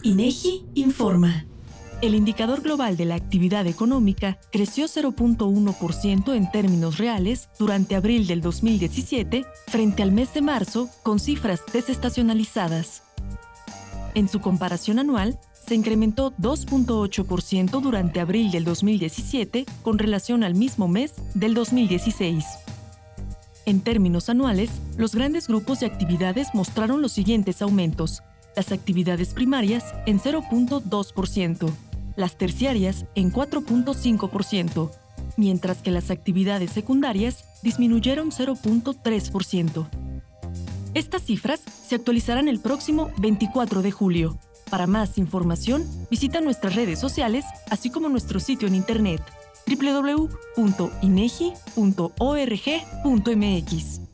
INEGI informa. El indicador global de la actividad económica creció 0.1% en términos reales durante abril del 2017 frente al mes de marzo con cifras desestacionalizadas. En su comparación anual, se incrementó 2.8% durante abril del 2017 con relación al mismo mes del 2016. En términos anuales, los grandes grupos de actividades mostraron los siguientes aumentos: las actividades primarias en 0.2%, las terciarias en 4.5%, mientras que las actividades secundarias disminuyeron 0.3%. Estas cifras se actualizarán el próximo 24 de julio. Para más información, visita nuestras redes sociales, así como nuestro sitio en internet www.inegi.org.mx.